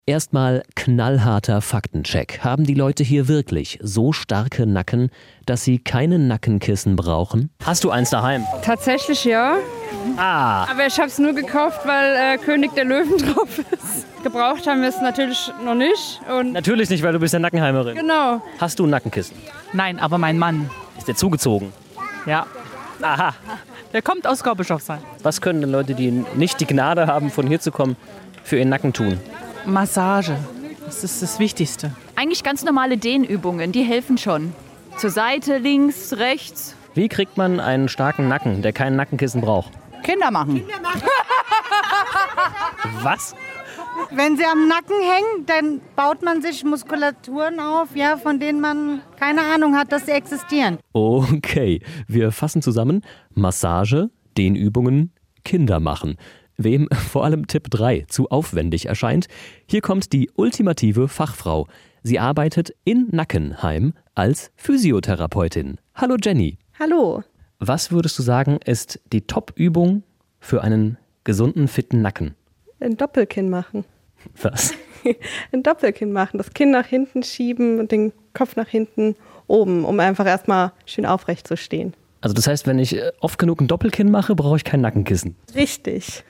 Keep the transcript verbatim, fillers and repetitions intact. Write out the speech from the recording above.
Erstmal knallharter Faktencheck. Haben die Leute hier wirklich so starke Nacken, dass sie keine Nackenkissen brauchen? Hast du eins daheim? Tatsächlich ja. Ah. Aber ich habe es nur gekauft, weil äh, König der Löwen drauf ist. Gebraucht haben wir es natürlich noch nicht. Und Natürlich nicht, weil du bist ja Nackenheimerin. genau. Hast du ein Nackenkissen? Nein, aber mein Mann, Ist der zugezogen? ja, Aha. der kommt aus Gorbatschow-Sein. Was können denn Leute, die nicht die Gnade haben, von hier zu kommen, für ihren Nacken tun? Massage, das ist das Wichtigste. Eigentlich ganz normale Dehnübungen, die helfen schon. Zur Seite, links, rechts. Wie kriegt man einen starken Nacken, der kein Nackenkissen braucht? Kinder machen. Was? Wenn sie am Nacken hängen, dann baut man sich Muskulaturen auf, ja, von denen man keine Ahnung hat, dass sie existieren. Okay, wir fassen zusammen. Massage, Dehnübungen, Kinder machen. Wem vor allem Tipp drei zu aufwendig erscheint, hier kommt die ultimative Fachfrau. Sie arbeitet in Nackenheim als Physiotherapeutin. Hallo Jenny. Hallo. Was würdest du sagen, ist die Top-Übung für einen gesunden, fitten Nacken? Ein Doppelkinn machen. Was? Ein Doppelkinn machen. Das Kinn nach hinten schieben und den Kopf nach hinten oben, um einfach erstmal schön aufrecht zu stehen. Also das heißt, wenn ich oft genug ein Doppelkinn mache, brauche ich kein Nackenkissen. Richtig.